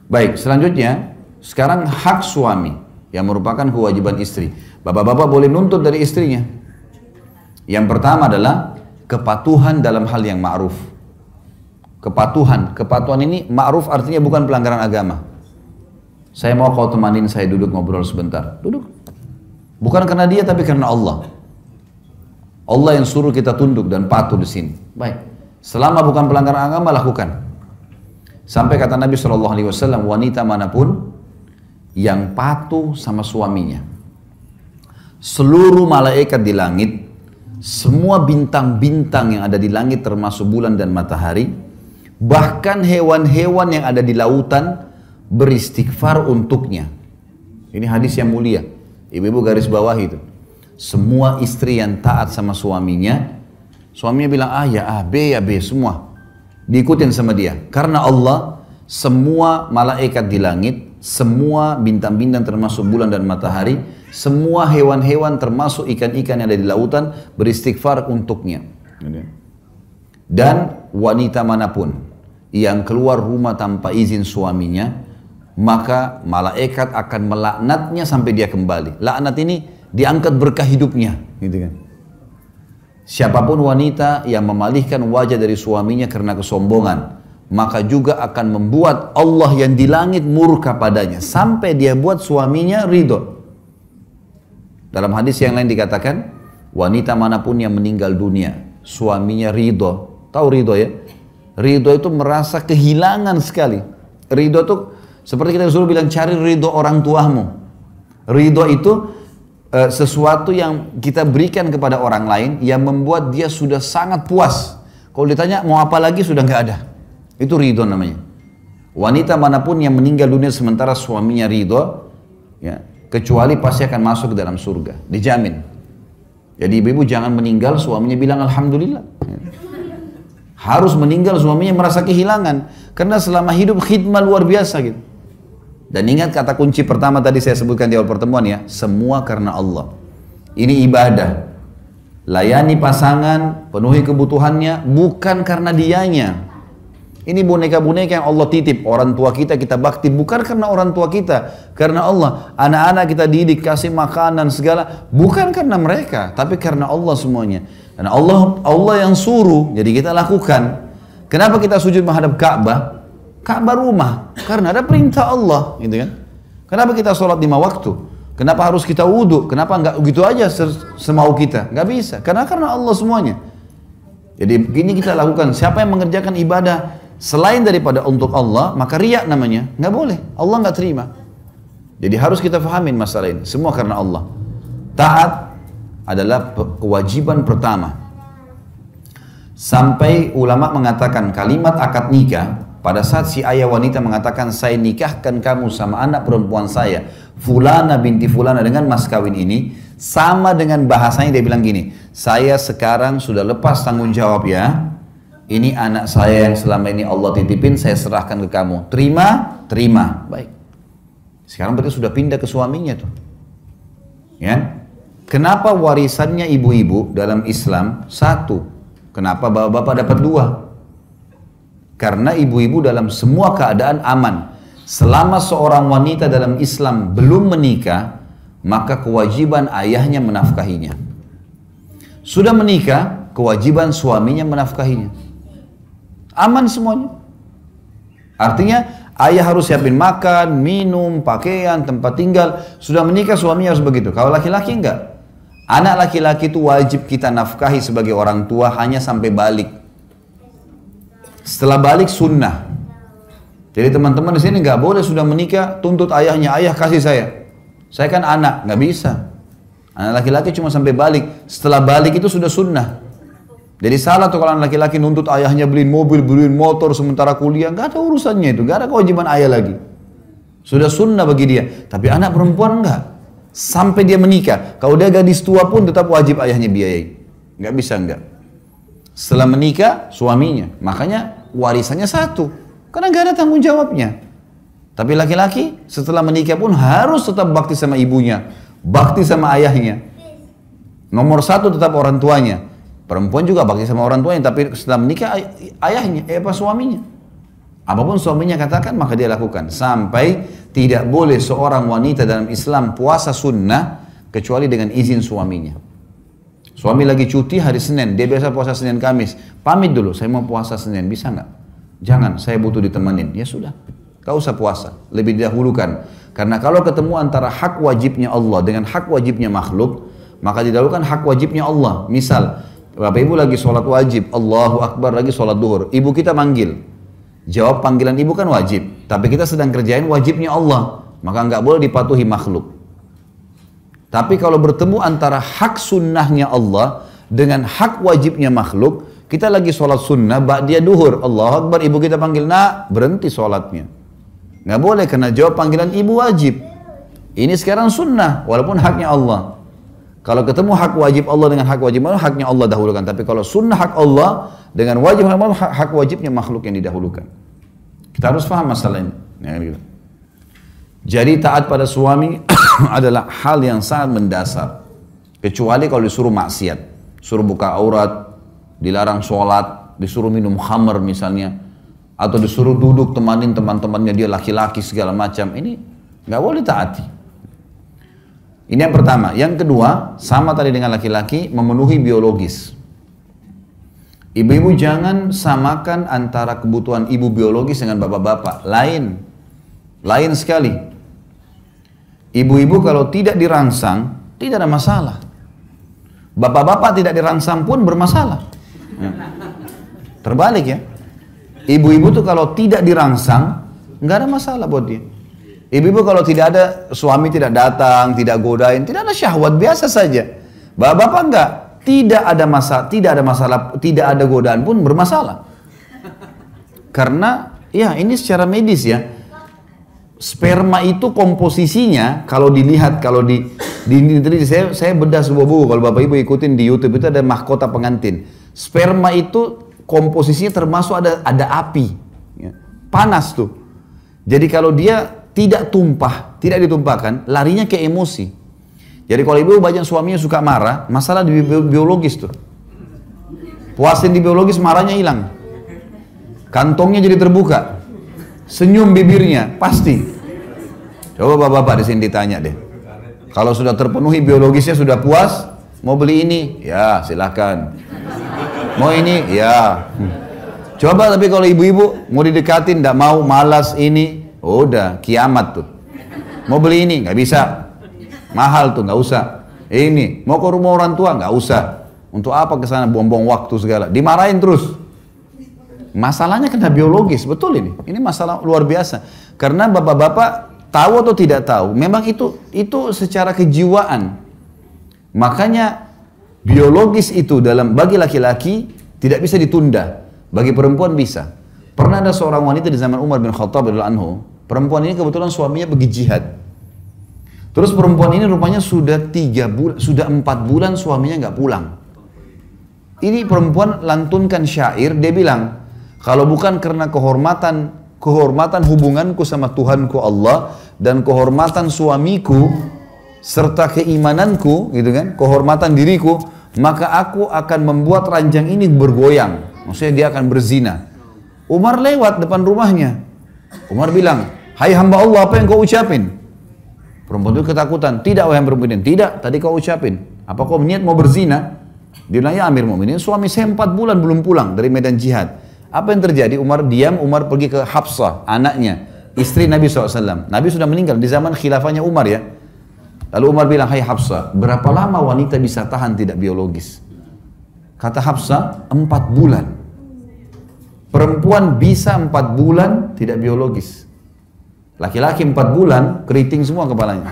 Baik, selanjutnya sekarang hak suami yang merupakan kewajiban istri. Bapak-bapak boleh nuntut dari istrinya. Yang pertama adalah kepatuhan dalam hal yang ma'ruf. Kepatuhan, kepatuhan ini ma'ruf artinya bukan pelanggaran agama. Saya mau kau temanin saya duduk ngobrol sebentar, duduk. Bukan karena dia tapi karena Allah. Allah yang suruh kita tunduk dan patuh di sini. Baik, selama bukan pelanggaran agama lakukan. Sampai kata Nabi shallallahu alaihi wasallam, wanita manapun yang patuh sama suaminya, seluruh malaikat di langit, semua bintang-bintang yang ada di langit termasuk bulan dan matahari, bahkan hewan-hewan yang ada di lautan beristighfar untuknya. Ini hadis yang mulia. Ibu-ibu garis bawah itu. Semua istri yang taat sama suaminya, suaminya bilang A ya A, B ya B, semua diikutin sama dia. Karena Allah, semua malaikat di langit, semua bintang-bintang termasuk bulan dan matahari, semua hewan-hewan termasuk ikan-ikan yang ada di lautan beristighfar untuknya. Dan wanita manapun yang keluar rumah tanpa izin suaminya, maka malaikat akan melaknatnya sampai dia kembali. Laknat ini diangkat berkah hidupnya, gitu kan. Siapapun wanita yang memalihkan wajah dari suaminya karena kesombongan, maka juga akan membuat Allah yang di langit murka padanya sampai dia buat suaminya ridho. Dalam hadis yang lain dikatakan, wanita manapun yang meninggal dunia, suaminya ridho. Tahu ridho ya? Ridho itu merasa kehilangan sekali. Ridho itu seperti kita disuruh bilang, cari ridho orang tuamu. Ridho itu Uh, sesuatu yang kita berikan kepada orang lain yang membuat dia sudah sangat puas. Kalau ditanya mau apa lagi sudah nggak ada. Itu ridho namanya. Wanita manapun yang meninggal dunia sementara suaminya ridho, ya, kecuali pasti akan masuk ke dalam surga, dijamin. Jadi ibu-ibu jangan meninggal suaminya bilang alhamdulillah. Harus meninggal suaminya merasa kehilangan, karena selama hidup khidmah luar biasa gitu. Dan ingat kata kunci pertama tadi saya sebutkan di awal pertemuan ya, semua karena Allah. Ini ibadah. Layani pasangan, penuhi kebutuhannya, bukan karena dianya. Ini boneka-boneka yang Allah titip. Orang tua kita, kita bakti, bukan karena orang tua kita. Karena Allah. Anak-anak kita didik, kasih makanan segala, bukan karena mereka, tapi karena Allah semuanya. Karena Allah, Allah yang suruh, jadi kita lakukan. Kenapa kita sujud menghadap Ka'bah? Ka'bah rumah, karena ada perintah Allah, gitu kan? Kenapa kita sholat lima waktu? Kenapa harus kita wudhu? Kenapa nggak gitu aja semau kita? Nggak bisa, karena karena Allah semuanya. Jadi begini kita lakukan. Siapa yang mengerjakan ibadah selain daripada untuk Allah, maka riya namanya, nggak boleh. Allah nggak terima. Jadi harus kita fahamin masalah ini. Semua karena Allah. Taat adalah kewajiban pertama. Sampai ulama mengatakan kalimat akad nikah. Pada saat si ayah wanita mengatakan, saya nikahkan kamu sama anak perempuan saya, Fulana binti Fulana, dengan mas kawin ini, sama dengan bahasanya dia bilang gini, saya sekarang sudah lepas tanggung jawab ya, ini anak saya yang selama ini Allah titipin, saya serahkan ke kamu, terima, terima, baik. Sekarang berarti sudah pindah ke suaminya tuh, ya. Kenapa warisannya ibu-ibu dalam Islam satu? Kenapa bapak-bapak dapat dua? Karena ibu-ibu dalam semua keadaan aman. Selama seorang wanita dalam Islam belum menikah, maka kewajiban ayahnya menafkahinya. Sudah menikah, kewajiban suaminya menafkahinya. Aman semuanya. Artinya ayah harus siapin makan, minum, pakaian, tempat tinggal. Sudah menikah suaminya harus begitu. Kalau laki-laki enggak. Anak laki-laki itu wajib kita nafkahi sebagai orang tua hanya sampai balik. Setelah balik sunnah. Jadi teman-teman di sini nggak boleh sudah menikah tuntut ayahnya, ayah kasih saya. Saya kan anak, nggak bisa. Anak laki-laki cuma sampai balik. Setelah balik itu sudah sunnah. Jadi salah tuh kalau anak laki-laki nuntut ayahnya beliin mobil, beliin motor sementara kuliah, nggak ada urusannya itu, nggak ada kewajiban ayah lagi. Sudah sunnah bagi dia. Tapi anak perempuan nggak. Sampai dia menikah. Kalau dia gadis tua pun tetap wajib ayahnya biayai. Nggak bisa nggak. Setelah menikah suaminya, makanya warisannya satu, karena gak ada tanggung jawabnya. Tapi laki-laki setelah menikah pun harus tetap bakti sama ibunya, bakti sama ayahnya. Nomor satu tetap orang tuanya. Perempuan juga bakti sama orang tuanya, tapi setelah menikah ay ayahnya, eh apa suaminya. Apapun suaminya katakan maka dia lakukan. Sampai tidak boleh seorang wanita dalam Islam puasa sunnah kecuali dengan izin suaminya. Suami lagi cuti hari Senin, dia biasa puasa Senin Kamis. Pamit dulu, saya mau puasa Senin, bisa nggak? Jangan, saya butuh ditemenin. Ya sudah, gak usah puasa, lebih didahulukan. Karena kalau ketemu antara hak wajibnya Allah dengan hak wajibnya makhluk, maka didahulukan hak wajibnya Allah. Misal, Bapak Ibu lagi sholat wajib, Allahu Akbar lagi sholat duhur. Ibu kita manggil, jawab panggilan ibu kan wajib. Tapi kita sedang kerjain wajibnya Allah, maka nggak boleh dipatuhi makhluk. Tapi kalau bertemu antara hak sunnahnya Allah dengan hak wajibnya makhluk, kita lagi sholat sunnah, ba'diyah duhur, Allahu Akbar, ibu kita panggil, nak, berhenti sholatnya. Nggak boleh karena jawab panggilan ibu wajib. Ini sekarang sunnah, walaupun haknya Allah. Kalau ketemu hak wajib Allah dengan hak wajib Allah, haknya Allah dahulukan. Tapi kalau sunnah hak Allah dengan wajib Allah, hak wajibnya makhluk yang didahulukan. Kita harus paham masalah ini. Ya, gitu. Jadi taat pada suami adalah hal yang sangat mendasar. Kecuali kalau disuruh maksiat, suruh buka aurat, dilarang sholat, disuruh minum khamar misalnya, atau disuruh duduk temanin teman-temannya dia laki-laki segala macam, ini nggak boleh taati. Ini yang pertama. Yang kedua, sama tadi dengan laki-laki, memenuhi biologis. Ibu-ibu jangan samakan antara kebutuhan ibu biologis dengan bapak-bapak. Lain. Lain sekali. Ibu-ibu kalau tidak dirangsang, tidak ada masalah. Bapak-bapak tidak dirangsang pun bermasalah. Ya. Terbalik ya. Ibu-ibu tuh kalau tidak dirangsang, nggak ada masalah buat dia. Ibu-ibu kalau tidak ada, suami tidak datang, tidak godain, tidak ada syahwat, biasa saja. Bapak-bapak enggak, tidak ada masalah, tidak ada masalah, tidak ada godaan pun bermasalah. Karena ya ini secara medis ya, sperma itu komposisinya kalau dilihat, kalau di, di, di saya, saya bedah sebuah buku, kalau Bapak Ibu ikutin di YouTube itu ada mahkota pengantin. Sperma itu komposisinya termasuk ada ada api, ya. Panas tuh. Jadi kalau dia tidak tumpah, tidak ditumpahkan, larinya ke emosi. Jadi kalau ibu banyak suaminya suka marah, masalah di biologis tuh. Puasin di biologis, marahnya hilang. Kantongnya jadi terbuka. Senyum bibirnya, pasti. Coba bapak-bapak di sini ditanya deh. Kalau sudah terpenuhi biologisnya, sudah puas, mau beli ini? Ya, silakan. Mau ini? Ya. Coba tapi kalau ibu-ibu mau didekatin, tidak mau, malas ini, oh, udah kiamat tuh. Mau beli ini nggak bisa, mahal tuh, nggak usah. Ini mau ke rumah orang tua nggak usah. Untuk apa ke sana buang-buang waktu segala? Dimarahin terus. Masalahnya kena biologis, betul ini. Ini masalah luar biasa. Karena bapak-bapak tahu atau tidak tahu, memang itu itu secara kejiwaan. Makanya biologis itu dalam bagi laki-laki tidak bisa ditunda, bagi perempuan bisa. Pernah ada seorang wanita di zaman Umar bin Khattab radhiyallahu anhu. Perempuan ini kebetulan suaminya pergi jihad. Terus perempuan ini rupanya sudah tiga bulan, sudah empat bulan suaminya nggak pulang. Ini perempuan lantunkan syair, dia bilang, kalau bukan karena kehormatan kehormatan hubunganku sama Tuhanku Allah dan kehormatan suamiku serta keimananku, gitu kan, kehormatan diriku, maka aku akan membuat ranjang ini bergoyang. Maksudnya dia akan berzina. Umar lewat depan rumahnya. Umar bilang, hai hamba Allah, apa yang kau ucapin? Perempuan itu ketakutan. Tidak, wahai perempuan, tidak, tadi kau ucapin. Apa kau niat mau berzina? Dia bilang, ya Amir Mu'minin, suami saya empat bulan belum pulang dari medan jihad. Apa yang terjadi? Umar diam, Umar pergi ke Hafsah, anaknya, istri Nabi shallallahu alaihi wasallam. Nabi sudah meninggal di zaman khilafahnya Umar ya. Lalu Umar bilang, hai Hafsah, berapa lama wanita bisa tahan tidak biologis? Kata Hafsah, empat bulan. Perempuan bisa empat bulan tidak biologis. Laki-laki empat bulan keriting semua kepalanya.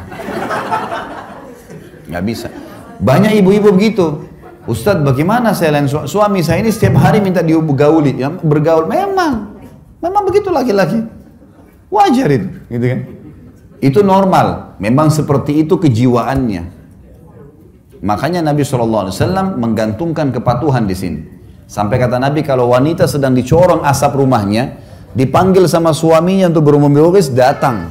Nggak bisa. Banyak ibu-ibu begitu. Ustadz, bagaimana saya lain su suami saya ini setiap hari minta digauli, ya, bergaul. Memang, memang begitu laki-laki. Wajar itu, gitu kan? Itu normal. Memang seperti itu kejiwaannya. Makanya Nabi shallallahu alaihi wasallam menggantungkan kepatuhan di sini. Sampai kata Nabi, kalau wanita sedang dicorong asap rumahnya, dipanggil sama suaminya untuk berhubungan biologis, datang.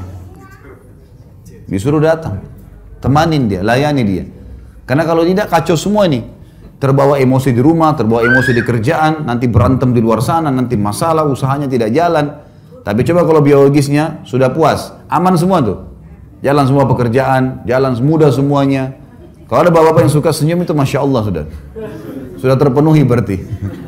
Disuruh datang. Temanin dia, layani dia. Karena kalau tidak, kacau semua ini. Terbawa emosi di rumah, terbawa emosi di kerjaan, nanti berantem di luar sana, nanti masalah, usahanya tidak jalan. Tapi coba kalau biologisnya sudah puas, aman semua tuh. Jalan semua pekerjaan, jalan mudah semuanya. Kalau ada bapak-bapak yang suka senyum itu Masya Allah sudah. Sudah terpenuhi berarti.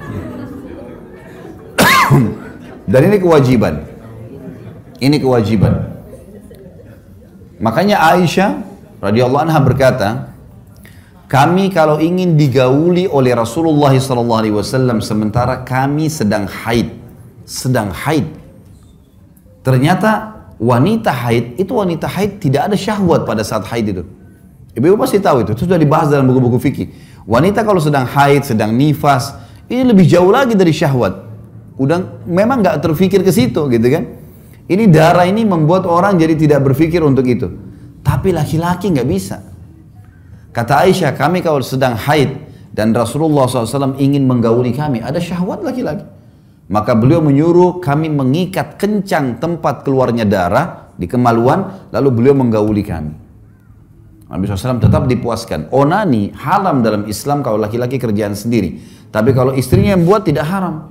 Dan ini kewajiban. Ini kewajiban. Makanya Aisyah radhiyallahu anha berkata, kami kalau ingin digauli oleh Rasulullah sallallahu alaihi wasallam sementara kami sedang haid, sedang haid. Ternyata wanita haid, itu wanita haid tidak ada syahwat pada saat haid itu. Ibu-ibu pasti tahu itu, itu sudah dibahas dalam buku-buku fikih. Wanita kalau sedang haid, sedang nifas, ini lebih jauh lagi dari syahwat. Udah memang nggak terfikir ke situ gitu kan. Ini darah ini membuat orang jadi tidak berpikir untuk itu. Tapi laki-laki nggak bisa. Kata Aisyah, kami kalau sedang haid dan Rasulullah shallallahu alaihi wasallam ingin menggauli kami, ada syahwat laki-laki. Maka beliau menyuruh kami mengikat kencang tempat keluarnya darah di kemaluan, lalu beliau menggauli kami. Nabi shallallahu alaihi wasallam tetap dipuaskan. Onani haram dalam Islam kalau laki-laki kerjaan sendiri. Tapi kalau istrinya yang buat tidak haram.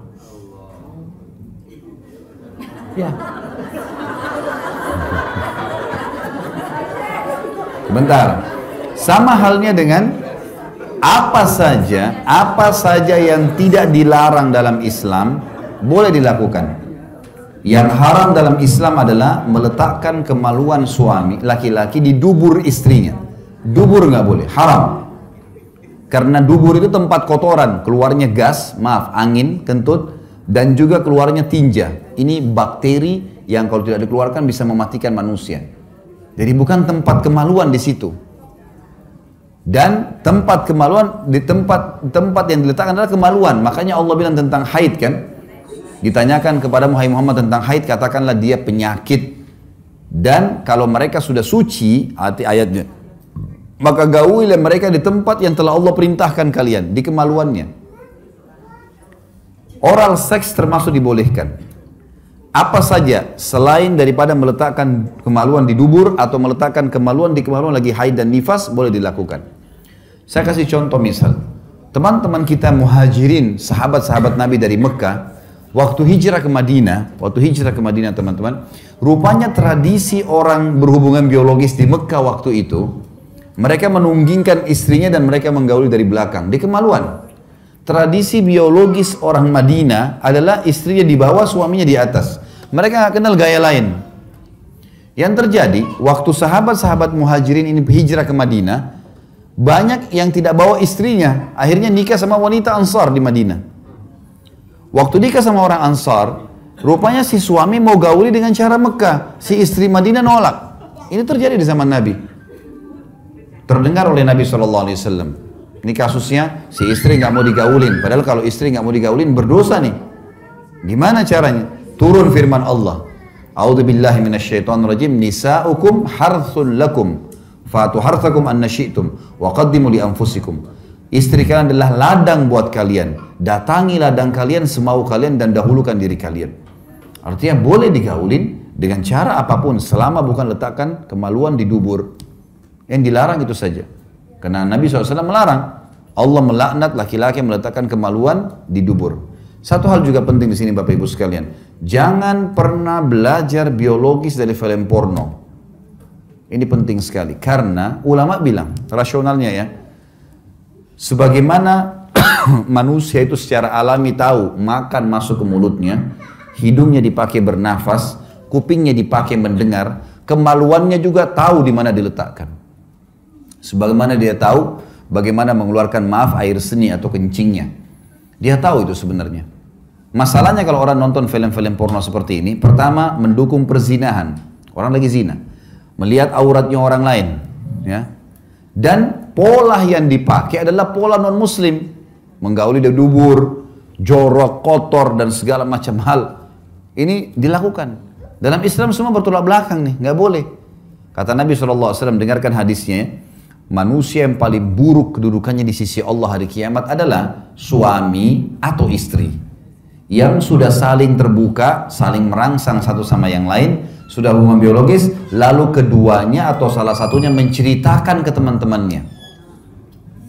Ya. Bentar. Sama halnya dengan apa saja, apa saja yang tidak dilarang dalam Islam boleh dilakukan. Yang haram dalam Islam adalah meletakkan kemaluan suami laki-laki di dubur istrinya. Dubur nggak boleh, haram. Karena dubur itu tempat kotoran, keluarnya gas, maaf, angin, kentut, dan juga keluarnya tinja. Ini bakteri yang kalau tidak dikeluarkan bisa mematikan manusia. Jadi bukan tempat kemaluan di situ. Dan tempat kemaluan di tempat tempat yang diletakkan adalah kemaluan. Makanya Allah bilang tentang haid kan. Ditanyakan kepada Muhammad tentang haid, katakanlah dia penyakit. Dan kalau mereka sudah suci, arti ayatnya, maka gaulilah mereka di tempat yang telah Allah perintahkan kalian, di kemaluannya. Oral seks termasuk dibolehkan. Apa saja selain daripada meletakkan kemaluan di dubur atau meletakkan kemaluan di kemaluan lagi haid dan nifas boleh dilakukan. Saya kasih contoh misal, teman-teman kita muhajirin, sahabat-sahabat Nabi dari Mekah, waktu hijrah ke Madinah, waktu hijrah ke Madinah teman-teman, rupanya tradisi orang berhubungan biologis di Mekah waktu itu, mereka menunggingkan istrinya dan mereka menggauli dari belakang, di kemaluan. Tradisi biologis orang Madinah adalah istrinya di bawah, suaminya di atas. Mereka nggak kenal gaya lain. Yang terjadi, waktu sahabat-sahabat muhajirin ini hijrah ke Madinah, banyak yang tidak bawa istrinya, akhirnya nikah sama wanita Ansar di Madinah. Waktu nikah sama orang Ansar, rupanya si suami mau gauli dengan cara Mekah, si istri Madinah nolak. Ini terjadi di zaman Nabi. Terdengar oleh Nabi shallallahu alaihi wasallam. Ini kasusnya, si istri nggak mau digaulin. Padahal kalau istri nggak mau digaulin berdosa nih. Gimana caranya? Turun firman Allah. A'udzubillahi minasyaitonirrajim. Nisa'ukum harthun lakum. Fatu harthakum anna syi'tum. Wa qaddimu li anfusikum. Istri kalian adalah ladang buat kalian. Datangi ladang kalian semau kalian dan dahulukan diri kalian. Artinya boleh digaulin dengan cara apapun selama bukan letakkan kemaluan di dubur. Yang dilarang itu saja. Karena Nabi shallallahu alaihi wasallam melarang. Allah melaknat laki-laki yang meletakkan kemaluan di dubur. Satu hal juga penting di sini Bapak Ibu sekalian. Jangan pernah belajar biologis dari film porno. Ini penting sekali. Karena ulama bilang, rasionalnya ya, sebagaimana manusia itu secara alami tahu makan masuk ke mulutnya, hidungnya dipakai bernafas, kupingnya dipakai mendengar, kemaluannya juga tahu di mana diletakkan. Sebagaimana dia tahu bagaimana mengeluarkan maaf air seni atau kencingnya. Dia tahu itu sebenarnya. Masalahnya kalau orang nonton film-film porno seperti ini, pertama mendukung perzinahan. Orang lagi zina. Melihat auratnya orang lain. Ya. Dan pola yang dipakai adalah pola non-muslim. Menggauli di dubur, jorok, kotor, dan segala macam hal. Ini dilakukan. Dalam Islam semua bertolak belakang nih, nggak boleh. Kata Nabi shallallahu alaihi wasallam, dengarkan hadisnya, manusia yang paling buruk kedudukannya di sisi Allah hari kiamat adalah suami atau istri. Yang sudah saling terbuka, saling merangsang satu sama yang lain, sudah hubungan biologis, lalu keduanya atau salah satunya menceritakan ke teman-temannya.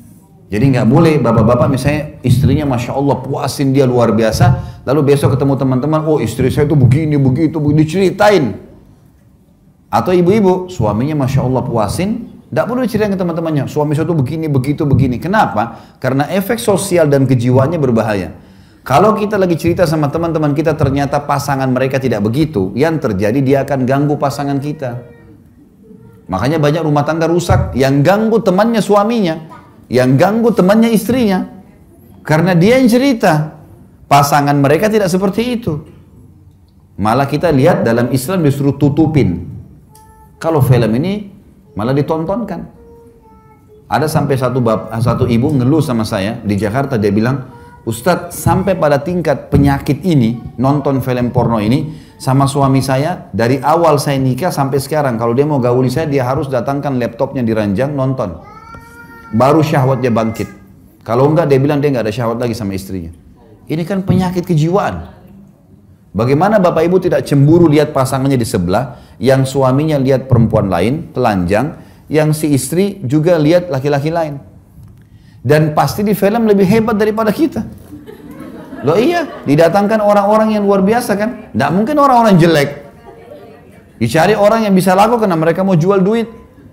Jadi nggak boleh bapak-bapak misalnya istrinya Masya Allah puasin dia luar biasa, lalu besok ketemu teman-teman, oh istri saya itu begini, begitu, begitu, diceritain. Atau ibu-ibu, suaminya Masya Allah puasin, nggak perlu diceritain ke teman-temannya, suami saya itu begini, begitu, begini. Kenapa? Karena efek sosial dan kejiwaannya berbahaya. Kalau kita lagi cerita sama teman-teman kita ternyata pasangan mereka tidak begitu, yang terjadi dia akan ganggu pasangan kita. Makanya banyak rumah tangga rusak, yang ganggu temannya suaminya, yang ganggu temannya istrinya, karena dia yang cerita. Pasangan mereka tidak seperti itu. Malah kita lihat dalam Islam disuruh tutupin. Kalau film ini malah ditontonkan. Ada sampai satu bab, satu ibu ngeluh sama saya di Jakarta, dia bilang, Ustadz, sampai pada tingkat penyakit ini, nonton film porno ini sama suami saya, dari awal saya nikah sampai sekarang, kalau dia mau gauli saya, dia harus datangkan laptopnya di ranjang, nonton. Baru syahwatnya bangkit. Kalau enggak, dia bilang dia enggak ada syahwat lagi sama istrinya. Ini kan penyakit kejiwaan. Bagaimana bapak ibu tidak cemburu lihat pasangannya di sebelah, yang suaminya lihat perempuan lain, telanjang, yang si istri juga lihat laki-laki lain. Dan pasti di film lebih hebat daripada kita. Loh iya, didatangkan orang-orang yang luar biasa kan. Tidak mungkin orang-orang jelek. Dicari orang yang bisa laku karena mereka mau jual duit.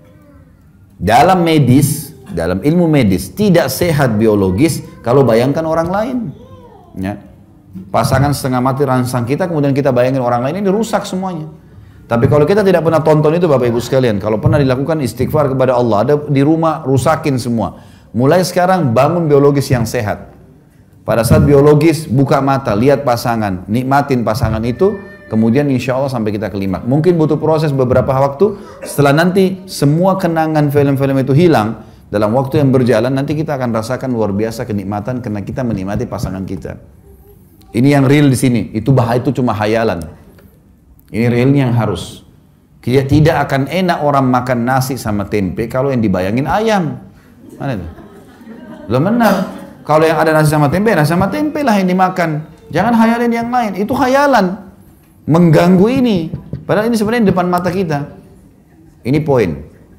Dalam medis, dalam ilmu medis, tidak sehat biologis kalau bayangkan orang lain. Ya. Pasangan setengah mati rangsang kita, kemudian kita bayangin orang lain, ini rusak semuanya. Tapi kalau kita tidak pernah tonton itu Bapak Ibu sekalian, kalau pernah dilakukan istighfar kepada Allah, ada di rumah rusakin semua. Mulai sekarang bangun biologis yang sehat. Pada saat biologis, buka mata, lihat pasangan, nikmatin pasangan itu, kemudian insya Allah sampai kita kelima. Mungkin butuh proses beberapa waktu, setelah nanti semua kenangan film-film itu hilang, dalam waktu yang berjalan nanti kita akan rasakan luar biasa kenikmatan karena kita menikmati pasangan kita. Ini yang real di sini. Itu bahaya, itu cuma hayalan. Ini realnya yang harus. Kita tidak akan enak orang makan nasi sama tempe kalau yang dibayangin ayam. Mana itu? Loh benar. Kalau yang ada nasi sama tempe, nasi sama tempe lah yang dimakan. Jangan hayalin yang lain. Itu hayalan. Mengganggu ini. Padahal ini sebenarnya di depan mata kita. Ini poin.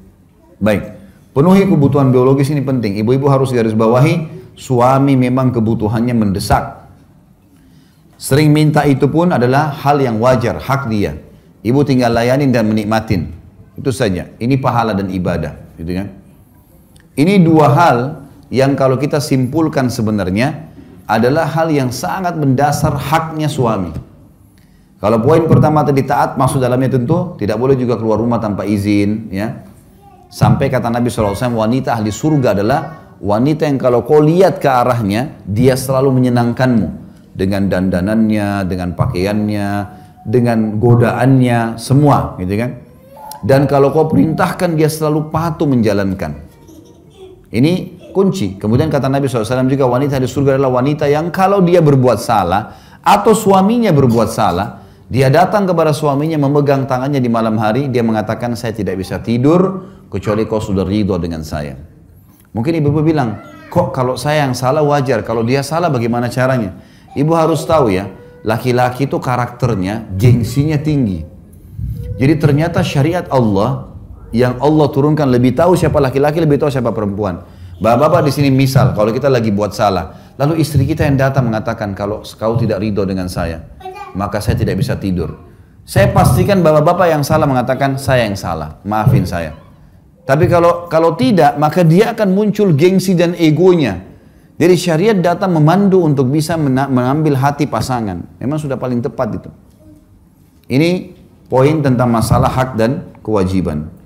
Baik. Penuhi kebutuhan biologis ini penting. Ibu-ibu harus garis bawahi, suami memang kebutuhannya mendesak. Sering minta itu pun adalah hal yang wajar, hak dia. Ibu tinggal layanin dan menikmatin. Itu saja. Ini pahala dan ibadah, gitu kan? Ini dua hal yang kalau kita simpulkan sebenarnya adalah hal yang sangat mendasar haknya suami. Kalau poin pertama tadi taat, masuk dalamnya tentu tidak boleh juga keluar rumah tanpa izin, ya. Sampai kata Nabi shallallahu alaihi wasallam, wanita ahli surga adalah wanita yang kalau kau lihat ke arahnya, dia selalu menyenangkanmu. Dengan dandanannya, dengan pakaiannya, dengan godaannya, semua gitu kan. Dan kalau kau perintahkan, dia selalu patuh menjalankan. Ini kunci. Kemudian kata Nabi shallallahu alaihi wasallam juga, wanita di surga adalah wanita yang kalau dia berbuat salah, atau suaminya berbuat salah, dia datang kepada suaminya memegang tangannya di malam hari, dia mengatakan, saya tidak bisa tidur, kecuali kau sudah ridho dengan saya. Mungkin ibu-ibu bilang, kok kalau saya yang salah wajar, kalau dia salah bagaimana caranya? Ibu harus tahu ya, laki-laki itu karakternya, gengsinya tinggi. Jadi ternyata syariat Allah, yang Allah turunkan lebih tahu siapa laki-laki, lebih tahu siapa perempuan. Bapak-bapak di sini misal, kalau kita lagi buat salah, lalu istri kita yang datang mengatakan, kalau kau tidak ridho dengan saya, maka saya tidak bisa tidur. Saya pastikan bapak-bapak yang salah mengatakan, saya yang salah, maafin saya. Tapi kalau kalau tidak, maka dia akan muncul gengsi dan egonya. Jadi syariat datang memandu untuk bisa mengambil hati pasangan. Memang sudah paling tepat itu. Ini poin tentang masalah hak dan kewajiban.